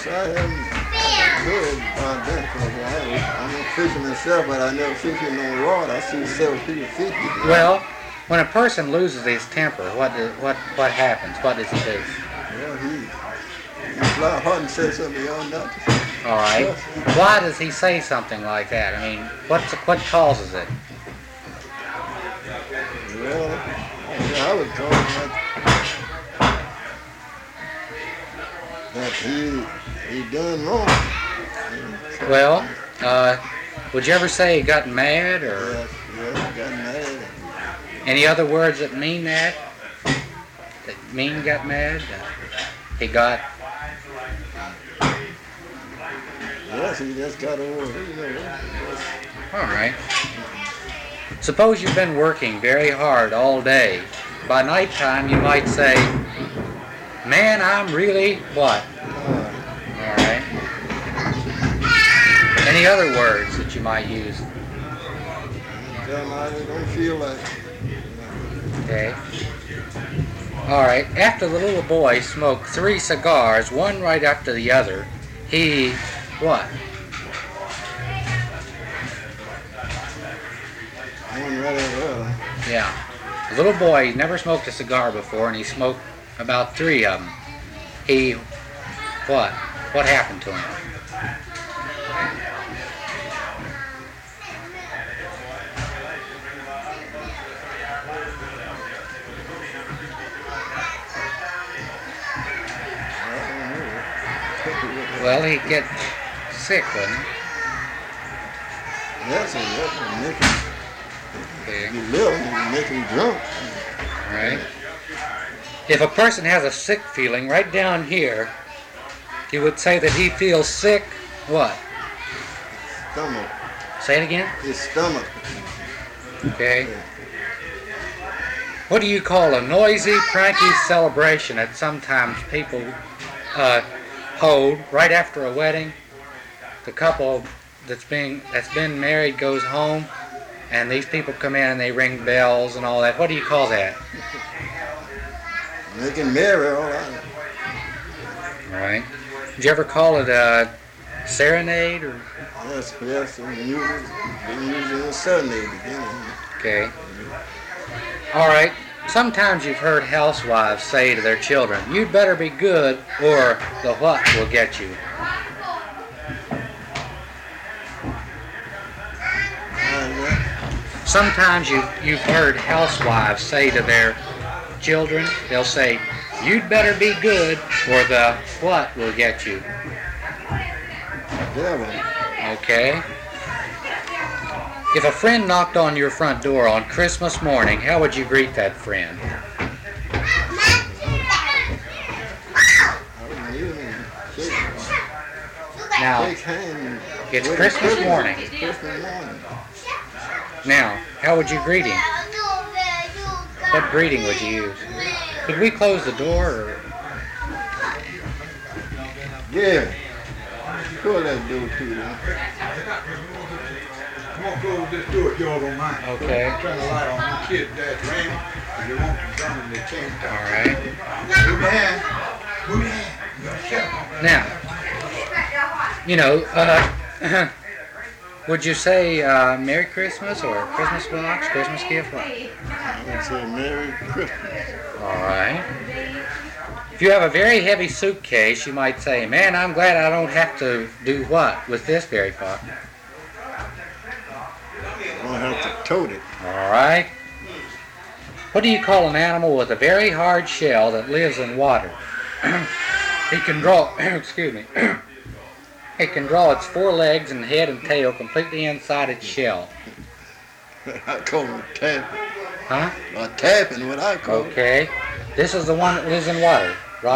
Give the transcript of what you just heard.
I haven't heard about that because I'm not fishing myself, but I never fish in no rod. I see several people fishing. Well, when a person loses his temper, what happens? What does he do? Well, he fly hard and say something he ought not to say. All right. Why does he say something like that? I mean, what causes it? Well, I would call it that he done wrong. Well, would you ever say he got mad or? Yes, he got mad. Any other words that mean that? That mean got mad? He got. Yes, he just got over. All right. Suppose you've been working very hard all day. By nighttime, you might say, "Man, I'm really what?" All right. Any other words that you might use? I don't feel like. Okay. All right. After the little boy smoked 3 cigars, one right after the other, he what? One right over. Yeah. The little boy never smoked a cigar before, and he smoked about 3 of them. He what? What happened to him? Well, he'd get sick, wouldn't he? Yes, it make him. Okay. You little, you make him drunk. Right. If a person has a sick feeling right down here, you would say that he feels sick. What? Stomach. Say it again. His stomach. Okay. What do you call a noisy, pranky celebration that sometimes people hold right after a wedding? The couple that's been married goes home, and these people come in and they ring bells and all that. What do you call that? Making merry, all right. All right. Did you ever call it a serenade or? Yes, and usually a serenade again. Okay. All right. Sometimes you've heard housewives say to their children, "You'd better be good, or the what will get you." Sometimes you've heard housewives say to their children, they'll say, "You'd better be good, or the what will get you." Devil. Okay. If a friend knocked on your front door on Christmas morning, how would you greet that friend? Now, it's Christmas morning. Now, how would you greet him? What greeting would you use? Could we close the door? Or? Yeah. Close that door too, man. I'm gonna close this door if y'all don't mind. Okay. Turn the light on. The kids, Dad's raining. They want to come and they change time. All right. Move your hand. Move your hand. Now, you know, would you say Merry Christmas or Christmas box, Christmas gift? What? I would say Merry Christmas. All right. If you have a very heavy suitcase, you might say, "Man, I'm glad I don't have to do what with this very far." I'm going to have to tote it. All right. What do you call an animal with a very hard shell that lives in water? It can draw, excuse me, it can draw its 4 legs and head and tail completely inside its shell. I call it tapping. Huh? Tapping, what I call it. Okay. This is the one that lives in water.